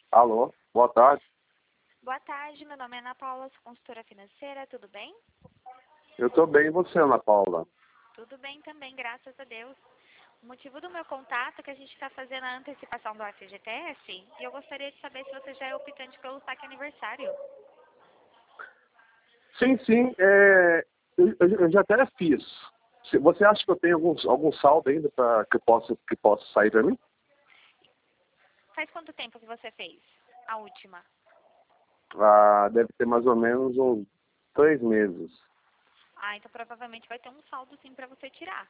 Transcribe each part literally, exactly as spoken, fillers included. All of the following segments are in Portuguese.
Alô, boa tarde. Boa tarde, meu nome é Ana Paula, sou consultora financeira, tudo bem? Eu estou bem, e você, Ana Paula? Tudo bem também, graças a Deus. O motivo do meu contato é que a gente está fazendo a antecipação do F G T S e eu gostaria de saber se você já é optante pelo saque aniversário. Sim, sim, é, eu, eu já até fiz. Se- Você acha que eu tenho algum, algum saldo ainda para que possa que possa sair para mim? Faz quanto tempo que você fez a última? Ah, deve ter mais ou menos uns três meses. Ah, então provavelmente vai ter um saldo sim para você tirar.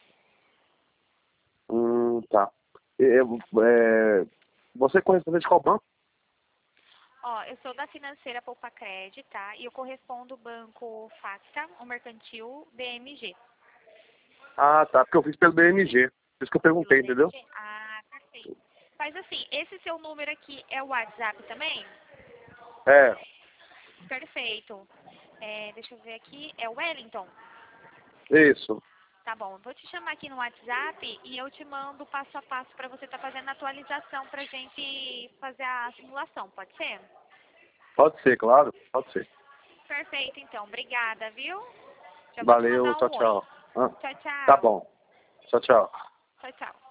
Hum, tá. É, é, você é correspondente de qual banco? Ó, eu sou da financeira Poupa Cred, tá? E eu correspondo ao banco Facta, o mercantil B M G. Ah, tá, porque eu fiz pelo B M G. Por isso que eu Pelo perguntei, entendeu? B M G? Ah, perfeito. Faz assim, esse seu número aqui é o WhatsApp também? É, Perfeito. É, deixa eu ver aqui, é o Wellington. isso. Tá bom, vou te chamar aqui no WhatsApp e eu te mando passo a passo para você estar fazendo a atualização para gente fazer a simulação, pode ser? Pode ser, claro, pode ser. Perfeito, então. Obrigada, viu? Já vou te Valeu, mandar tchau, um oi. tchau. Ah, Tchau, tá tchau. bom. Tchau, tchau. Tchau, tchau.